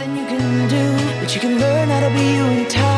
nothing you can do, but you can learn how to be you in time.